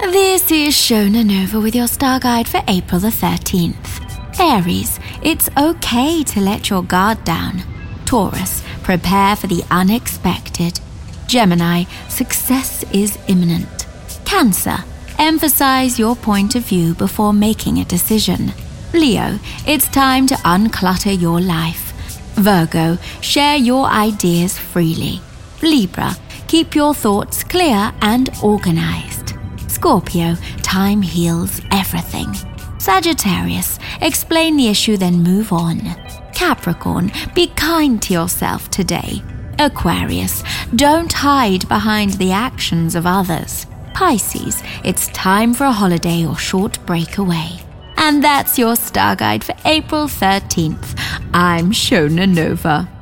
This is Shona Nova with your star guide for April the 13th. Aries, it's okay to let your guard down. Taurus, prepare for the unexpected. Gemini, success is imminent. Cancer, emphasize your point of view before making a decision. Leo, it's time to unclutter your life. Virgo, share your ideas freely. Libra, keep your thoughts clear and organized. Scorpio, time heals everything. Sagittarius, explain the issue then move on. Capricorn, be kind to yourself today. Aquarius, don't hide behind the actions of others. Pisces, it's time for a holiday or short breakaway. And that's your star guide for April 13th. I'm Shona Nova.